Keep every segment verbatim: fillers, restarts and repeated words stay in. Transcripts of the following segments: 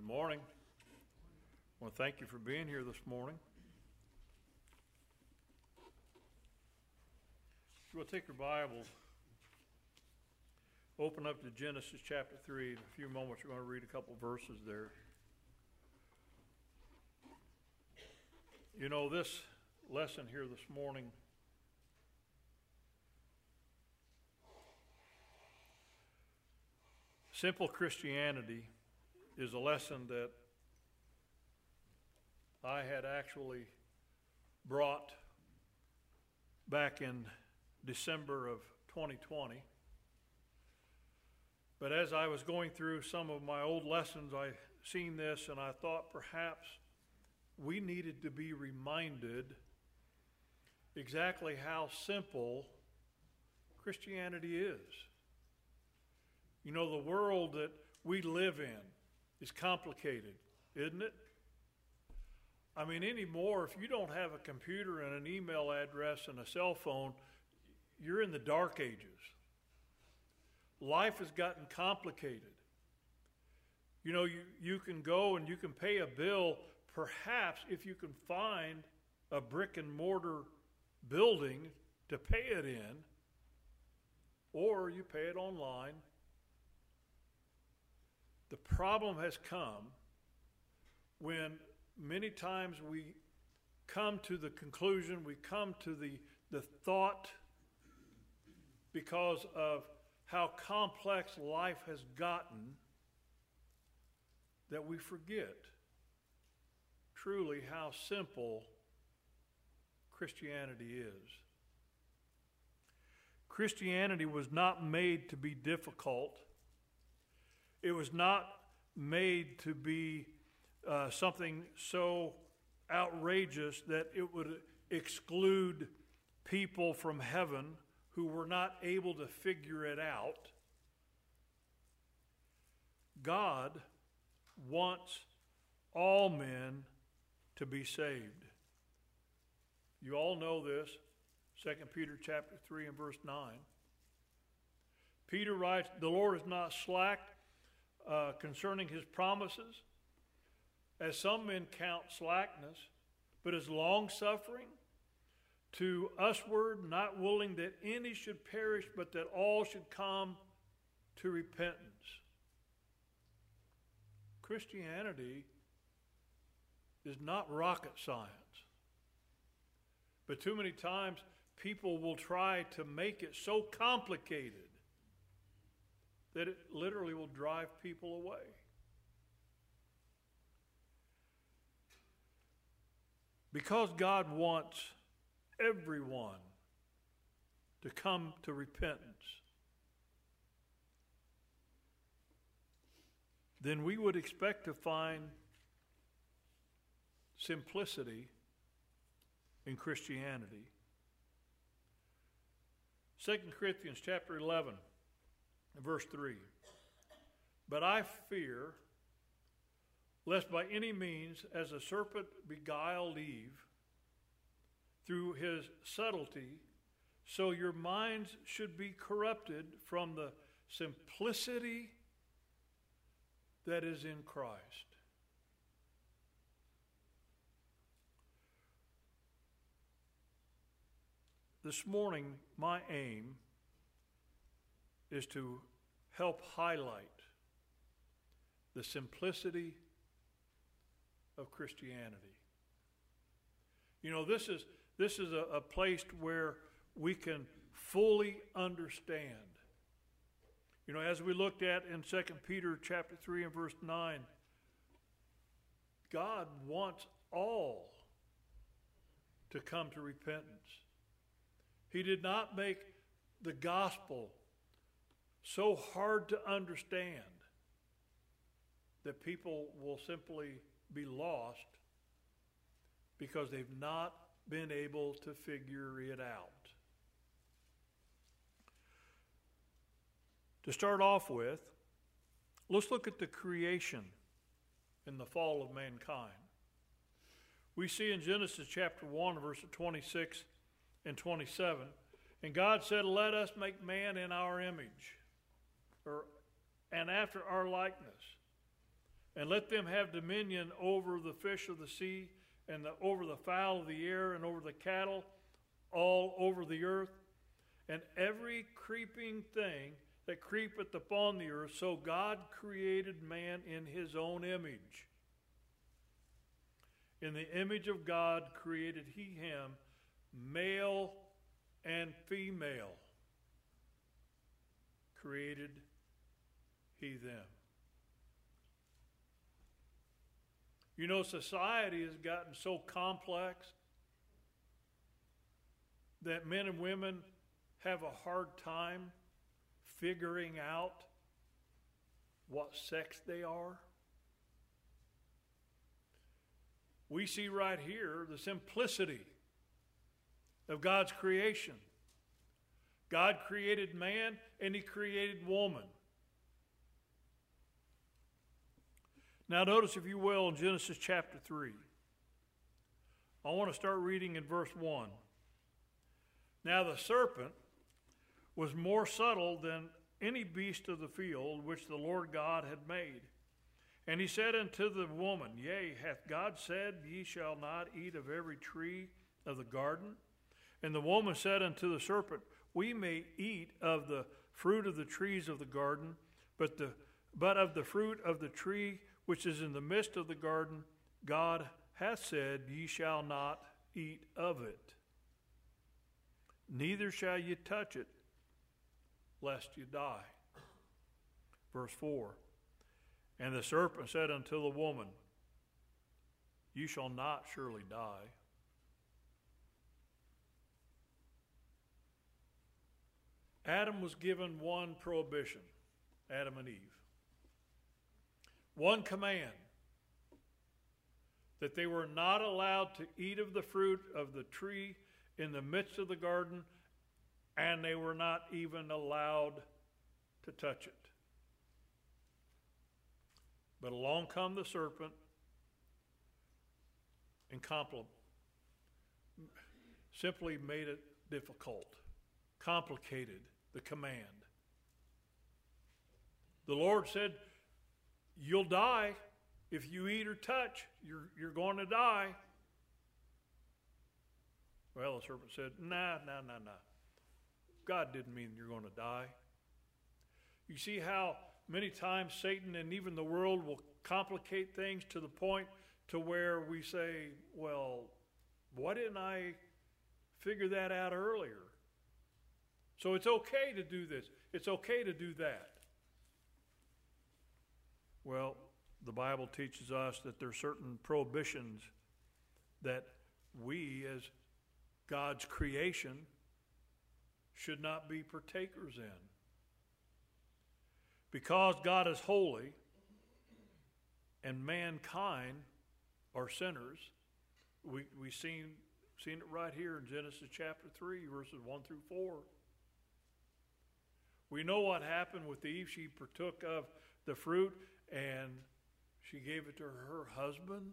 morning. I want to thank you for being here this morning. If you will take your Bibles, open up to Genesis chapter three. In a few moments, we're going to read a couple verses there. You know, this lesson here this morning simple Christianity is a lesson that I had actually brought back in December of twenty twenty. But as I was going through some of my old lessons, I seen this and I thought perhaps we needed to be reminded exactly how simple Christianity is. You know, the world that we live in is complicated, isn't it? I mean, anymore, if you don't have a computer and an email address and a cell phone, you're in the dark ages. Life has gotten complicated. You know, you, you can go and you can pay a bill, perhaps if you can find a brick and mortar building to pay it in, or you pay it online. The problem has come when many times we come to the conclusion, we come to the, the thought, because of how complex life has gotten, that we forget truly how simple Christianity is. Christianity was not made to be difficult. It was not made to be uh, something so outrageous that it would exclude people from heaven who were not able to figure it out. God wants all men to be saved. You all know this, Second Peter chapter three and verse nine. Peter writes, "The Lord is not slack uh, concerning his promises, as some men count slackness, but is long-suffering to usward, not willing that any should perish, but that all should come to repentance." Christianity is not rocket science. But too many times people will try to make it so complicated that it literally will drive people away. Because God wants everyone to come to repentance, then we would expect to find simplicity in Christianity. Second Corinthians chapter eleven, verse three. "But I fear, lest by any means, as the serpent beguiled Eve through his subtlety, so your minds should be corrupted from the simplicity that is in Christ." This morning, my aim is to help highlight the simplicity of Christianity. You know, this is this is a, a place where we can fully understand. You know, as we looked at in Second Peter chapter three and verse nine, God wants all to come to repentance. He did not make the gospel so hard to understand that people will simply be lost because they've not been able to figure it out. To start off with, let's look at the creation and the fall of mankind. We see in Genesis chapter one, verses twenty-six and twenty-seven, "And God said, let us make man in our image, or and after our likeness, and let them have dominion over the fish of the sea, and the, over the fowl of the air, and over the cattle, all over the earth, and every creeping thing that creepeth upon the earth. So God created man in his own image. In the image of God created he him, male and female created he them. You know, society has gotten so complex that men and women have a hard time figuring out what sex they are. We see right here the simplicity of God's creation. God created man and he created woman. Now notice, if you will, in Genesis chapter three. I want to start reading in verse one. Now the serpent was more subtle than any beast of the field which the Lord God had made. And he said unto the woman, Yea, hath God said, Ye shall not eat of every tree of the garden? And the woman said unto the serpent, We may eat of the fruit of the trees of the garden, but the but of the fruit of the tree which is in the midst of the garden, God hath said, Ye shall not eat of it, neither shall ye touch it, lest you die. Verse four. And the serpent said unto the woman, You shall not surely die. Adam was given one prohibition, Adam and Eve. One command, that they were not allowed to eat of the fruit of the tree in the midst of the garden, and they were not even allowed to touch it. But along come the serpent and compl- simply made it difficult, complicated the command. The Lord said, You'll die if you eat or touch. You're, you're going to die. Well, the serpent said, Nah, nah, nah, nah. God didn't mean you're going to die. You see how many times Satan and even the world will complicate things to the point to where we say, well, why didn't I figure that out earlier? So it's okay to do this. It's okay to do that. Well, the Bible teaches us that there are certain prohibitions that we as God's creation should not be partakers in. Because God is holy and mankind are sinners, we, we seen, seen it right here in Genesis chapter three, verses one through four. We know what happened with Eve. She partook of the fruit and she gave it to her husband.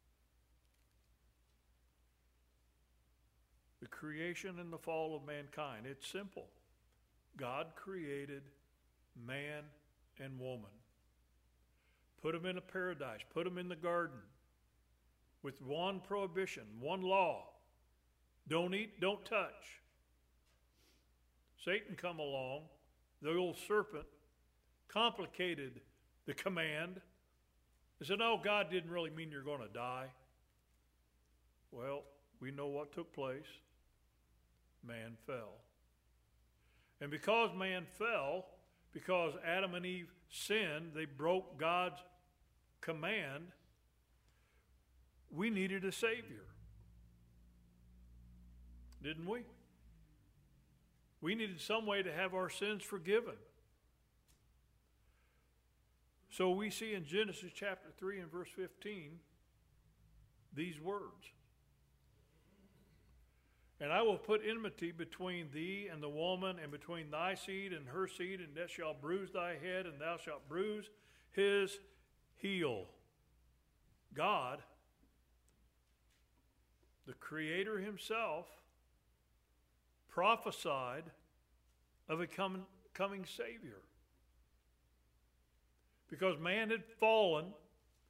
The creation and the fall of mankind. It's simple. God created man and woman. Put them in a paradise. Put them in the garden with one prohibition, one law. Don't eat, don't touch. Satan come along, the old serpent, complicated the command. He said, no, God didn't really mean you're going to die. Well, we know what took place. Man fell. And because man fell, because Adam and Eve sinned, they broke God's command, we needed a Savior. Didn't we? We needed some way to have our sins forgiven. So we see in Genesis chapter three and verse fifteen these words. And I will put enmity between thee and the woman, and between thy seed and her seed, and that shall bruise thy head, and thou shalt bruise his heel. God, the Creator himself, prophesied of a coming, coming Savior. Because man had fallen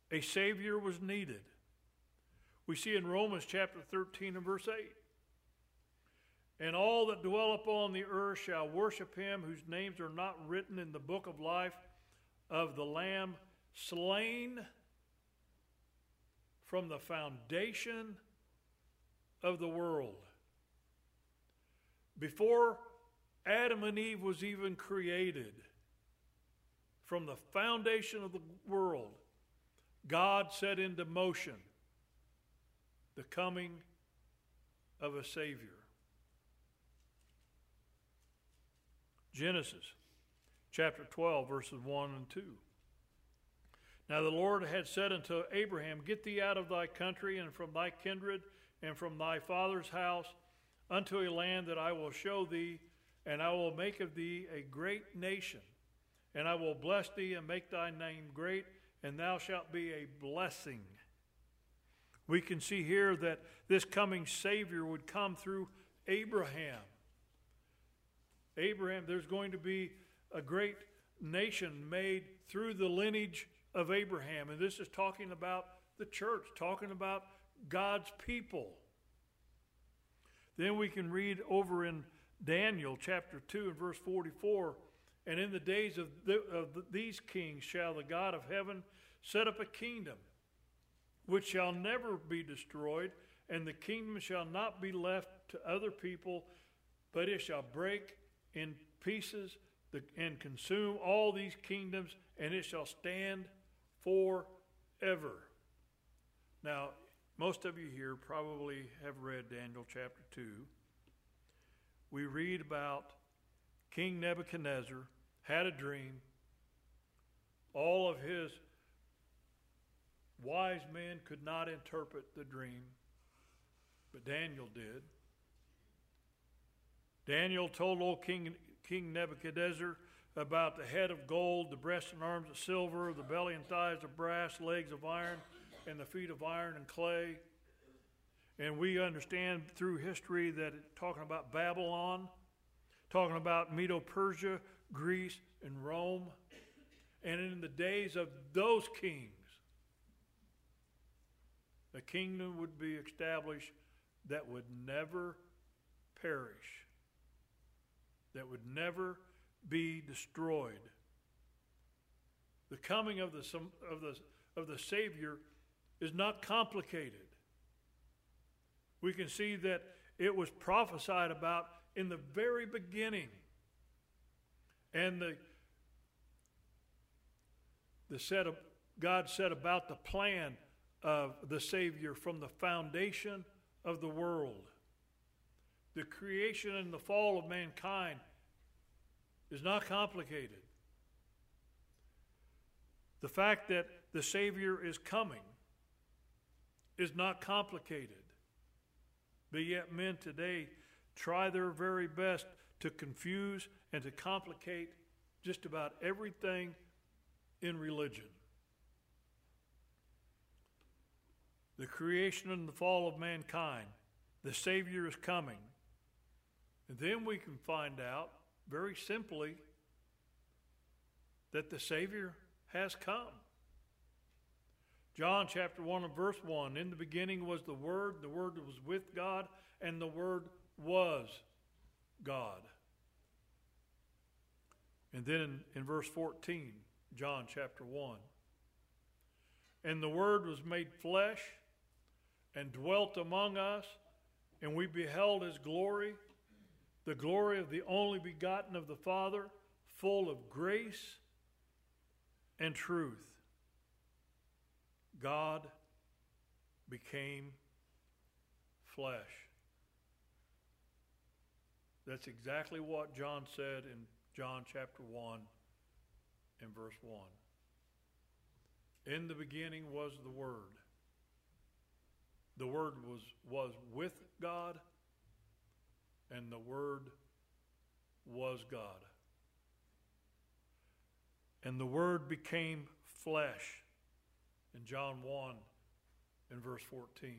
a Savior was needed. We see in Romans chapter thirteen and verse eight. And all that dwell upon the earth shall worship him whose names are not written in the book of life of the Lamb slain from the foundation of the world. Before Adam and Eve was even created, from the foundation of the world, God set into motion the coming of a Savior. Genesis chapter twelve, verses one and two. Now the Lord had said unto Abraham, Get thee out of thy country and from thy kindred and from thy father's house unto a land that I will show thee, and I will make of thee a great nation, and I will bless thee and make thy name great, and thou shalt be a blessing. We can see here that this coming Savior would come through Abraham. Abraham, there's going to be a great nation made through the lineage of Abraham. And this is talking about the church, talking about God's people. Then we can read over in Daniel chapter two and verse forty-four, and in the days of, the, of the, these kings shall the God of heaven set up a kingdom which shall never be destroyed, and the kingdom shall not be left to other people, but it shall break in pieces the, and consume all these kingdoms, and it shall stand forever. Now, most of you here probably have read Daniel chapter two. We read about King Nebuchadnezzar had a dream. All of his wise men could not interpret the dream, but Daniel did. Daniel told old King, King Nebuchadnezzar about the head of gold, the breast and arms of silver, the belly and thighs of brass, legs of iron, and the feet of iron and clay. And we understand through history that it's talking about Babylon, talking about Medo-Persia, Greece, and Rome. And in the days of those kings, a kingdom would be established that would never perish, that would never be destroyed. The coming of the, of the, of the Savior is not complicated. We can see that it was prophesied about in the very beginning. And the, the set of, God said about the plan of the Savior from the foundation of the world. The creation and the fall of mankind is not complicated. The fact that the Savior is coming is not complicated. But yet men today try their very best to confuse and to complicate just about everything in religion. The creation and the fall of mankind, the Savior is coming. And then we can find out very simply that the Savior has come. John chapter one and verse one, in the beginning was the Word, the Word was with God, and the Word was God. And then in, in verse fourteen, John chapter one, and the Word was made flesh and dwelt among us, and we beheld his glory, the glory of the only begotten of the Father, full of grace and truth. God became flesh. That's exactly what John said in John chapter one and verse one. In the beginning was the Word. The Word was, was with God, and the Word was God. And the Word became flesh in John one and verse fourteen.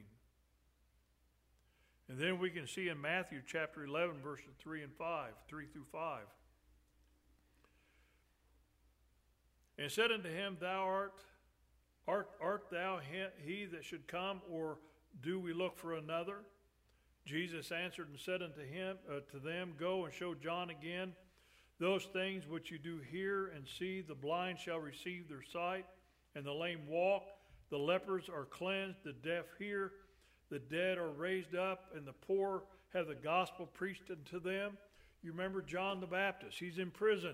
And then we can see in Matthew chapter eleven, verses three and five, three through five. And said unto him, Thou art Art, art thou he that should come, or do we look for another? Jesus answered and said unto him, uh, to them, Go and show John again those things which you do hear and see. The blind shall receive their sight, and the lame walk. The lepers are cleansed, the deaf hear, the dead are raised up, and the poor have the gospel preached unto them. You remember John the Baptist. He's in prison.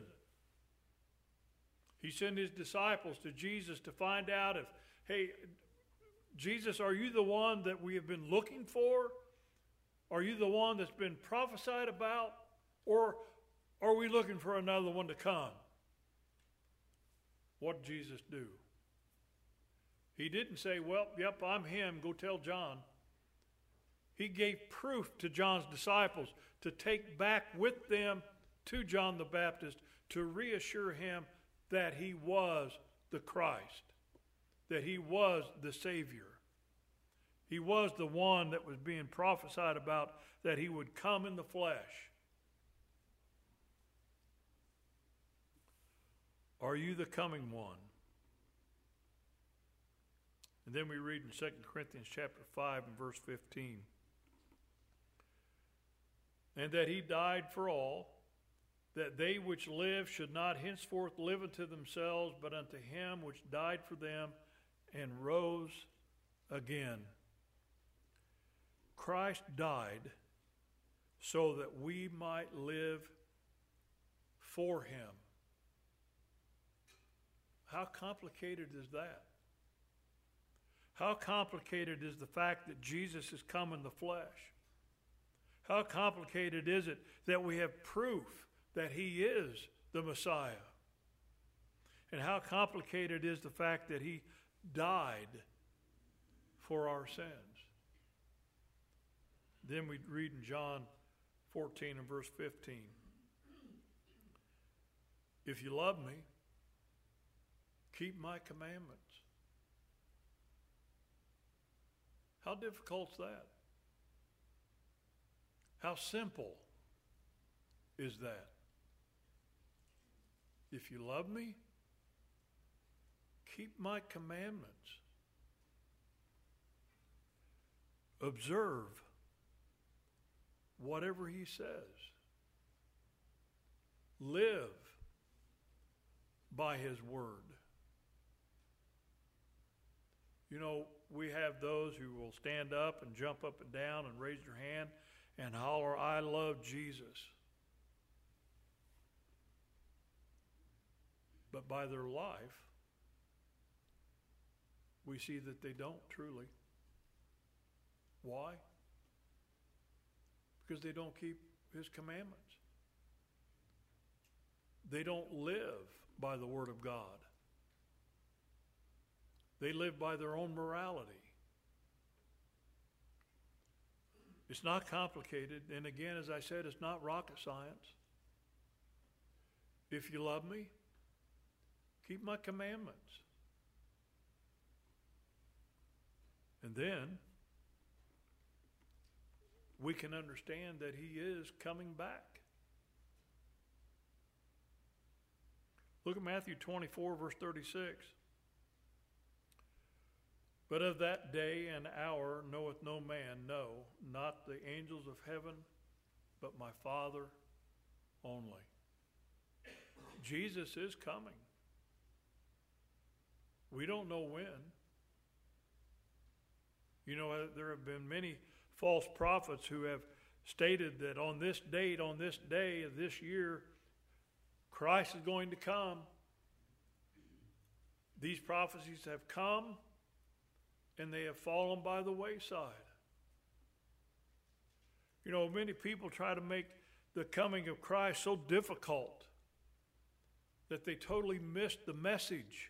He sent his disciples to Jesus to find out if, hey, Jesus, are you the one that we have been looking for? Are you the one that's been prophesied about? Or are we looking for another one to come? What did Jesus do? He didn't say, well, yep, I'm him, go tell John. He gave proof to John's disciples to take back with them to John the Baptist to reassure him that he was the Christ, that he was the Savior. He was the one that was being prophesied about, that he would come in the flesh. Are you the coming one? And then we read in Second Corinthians chapter five and verse fifteen. And that he died for all, that they which live should not henceforth live unto themselves, but unto him which died for them and rose again. Christ died so that we might live for him. How complicated is that? How complicated is the fact that Jesus has come in the flesh? How complicated is it that we have proof that he is the Messiah? And how complicated is the fact that he died for our sins? Then we read in John fourteen and verse fifteen. If you love me, keep my commandments. How difficult's that? How simple is that? If you love me, keep my commandments. Observe whatever he says. Live by his word. You know, we have those who will stand up and jump up and down and raise their hand and holler, I love Jesus. But by their life, we see that they don't truly. Why? Because they don't keep his commandments. They don't live by the word of God. They live by their own morality. It's not complicated. And again, as I said, it's not rocket science. If you love me, keep my commandments. And then we can understand that he is coming back. Look at Matthew twenty-four, verse thirty-six. But of that day and hour knoweth no man, no, not the angels of heaven, but my Father only. Jesus is coming. We don't know when. You know, there have been many false prophets who have stated that on this date, on this day of this year, Christ is going to come. These prophecies have come, and they have fallen by the wayside. You know, many people try to make the coming of Christ so difficult that they totally miss the message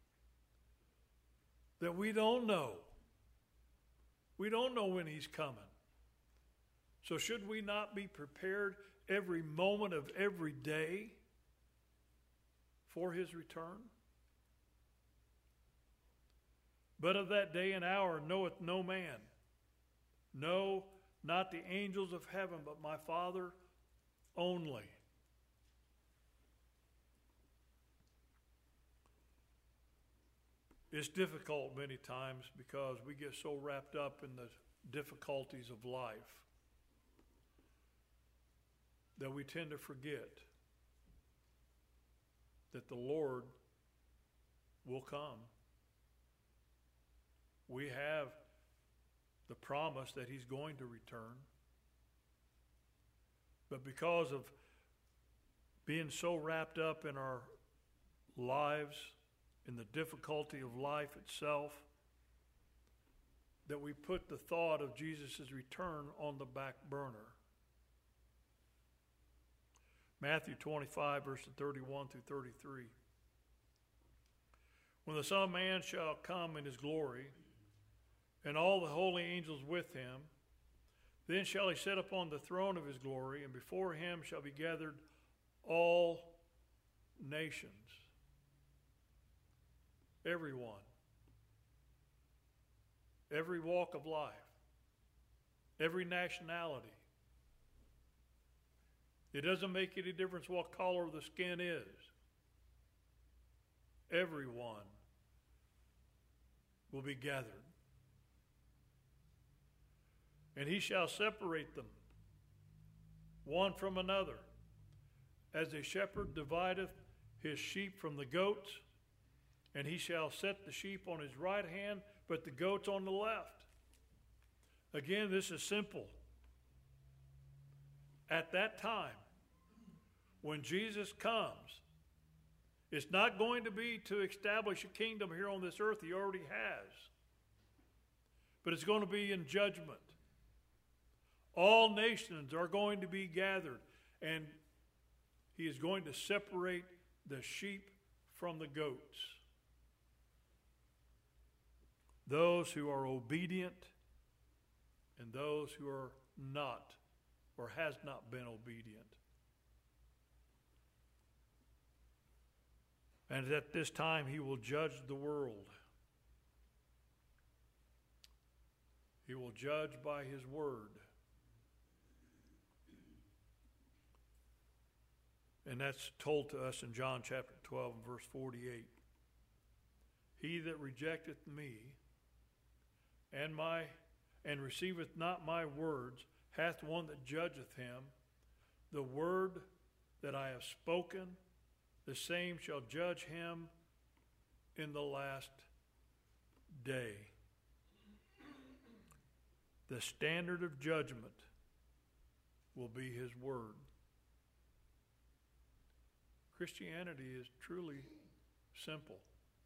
that we don't know. We don't know when he's coming. So should we not be prepared every moment of every day for his return? But of that day and hour knoweth no man, no, not the angels of heaven, but my Father only. It's difficult many times because we get so wrapped up in the difficulties of life that we tend to forget that the Lord will come. We have the promise that He's going to return. But because of being so wrapped up in our lives, in the difficulty of life itself, that we put the thought of Jesus' return on the back burner. Matthew twenty-five, verses thirty-one through thirty-three. When the Son of Man shall come in His glory, and all the holy angels with Him, then shall He sit upon the throne of His glory, and before Him shall be gathered all nations. Everyone. Every walk of life. Every nationality. It doesn't make any difference what color the skin is. Everyone will be gathered. And He shall separate them one from another, as a shepherd divideth his sheep from the goats, and He shall set the sheep on His right hand, but the goats on the left. Again, this is simple. At that time, when Jesus comes, it's not going to be to establish a kingdom here on this earth. He already has. But it's going to be in judgment. All nations are going to be gathered, and He is going to separate the sheep from the goats. Those who are obedient and those who are not or has not been obedient. And at this time He will judge the world. He will judge by His word. And that's told to us in John chapter twelve and verse forty-eight. He that rejecteth me and my and receiveth not my words hath one that judgeth him. The word that I have spoken, the same shall judge him in the last day. The standard of judgment will be His word. Christianity is truly simple.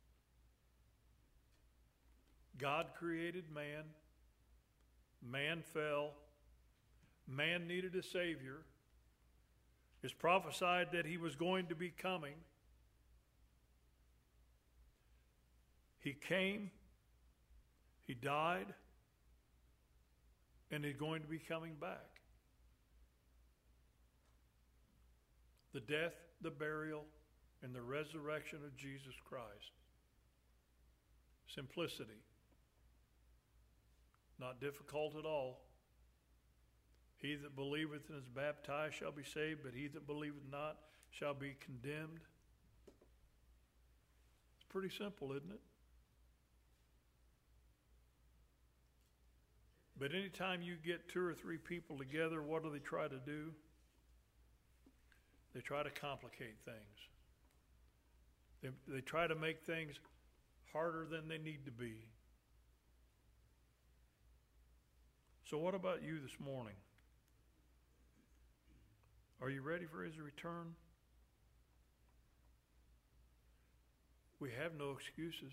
God created man. Man fell. Man needed a Savior. It's prophesied that He was going to be coming. He came. He died. And He's going to be coming back. The death, the burial, and the resurrection of Jesus Christ. Simplicity. Not difficult at all. He that believeth and is baptized shall be saved, but he that believeth not shall be condemned. It's pretty simple, isn't it? But anytime you get two or three people together, what do they try to do? They try to complicate things. They, they try to make things harder than they need to be. So what about you this morning? Are you ready for His return? We have no excuses.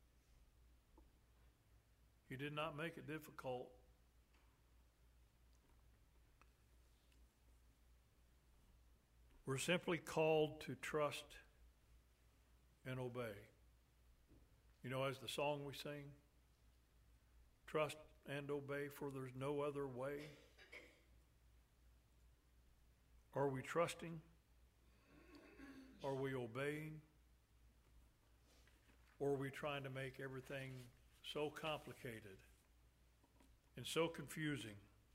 He did not make it difficult. We're simply called to trust and obey. You know, as the song we sing, trust and obey, for there's no other way. Are we trusting? Are we obeying? Or are we trying to make everything so complicated and so confusing?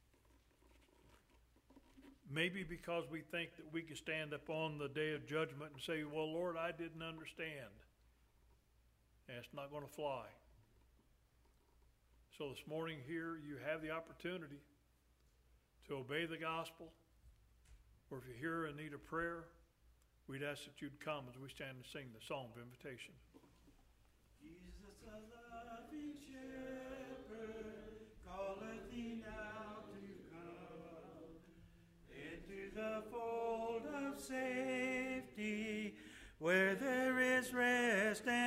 Maybe because we think that we can stand up on the day of judgment and say, well, Lord, I didn't understand. and it's not going to fly. So this morning here, you have the opportunity to obey the gospel, or if you're here in need of prayer, we'd ask that you'd come as we stand and sing the song of invitation. Jesus, a loving shepherd, calleth thee now to come into the fold of safety, where there is rest and